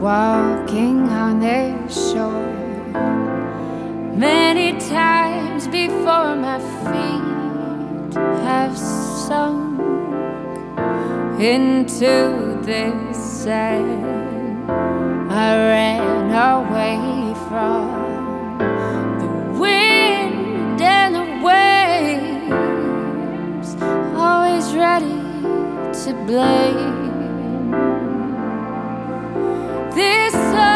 walking on their shore. Many times before my feet have sunk into this sand, I ran away from the wind and the waves, always ready to blame. This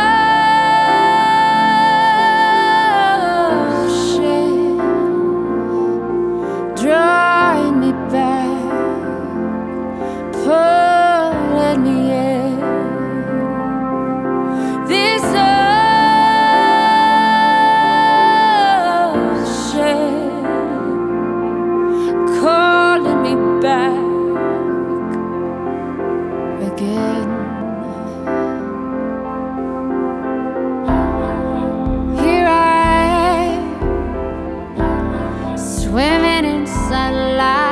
ocean drawing me back, pulling me in. This ocean calling me back again. Swimming in sunlight,